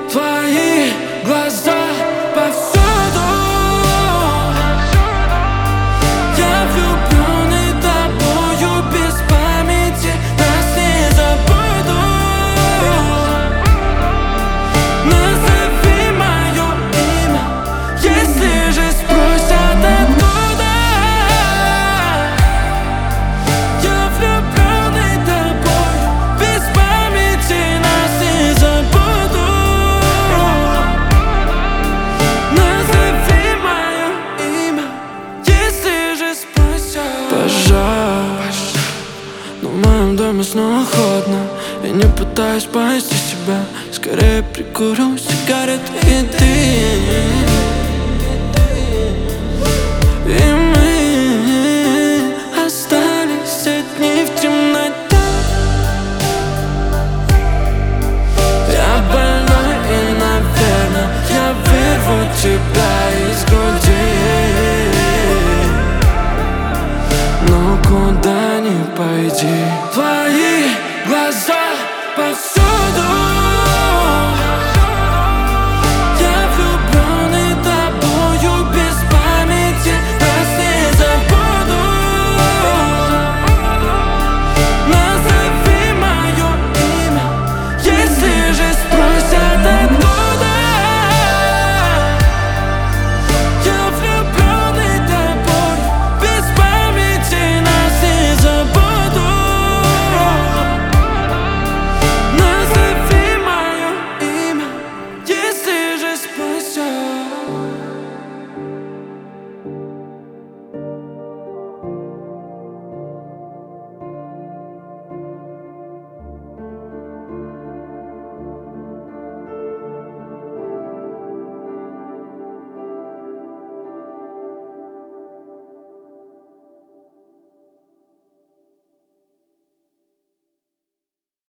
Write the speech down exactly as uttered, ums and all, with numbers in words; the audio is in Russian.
Твои глаза повсюду. Я влюбленный тобою без памяти, нас не забуду. Назови мое имя, если же спросят откуда. Я влюбленный тобою без памяти, нас не забуду. Назови мое имя, если же спросят. Пожар, но в моем доме снова холодно. Я не пытаюсь спасти себя, скорее прикурю сигареты и ты. И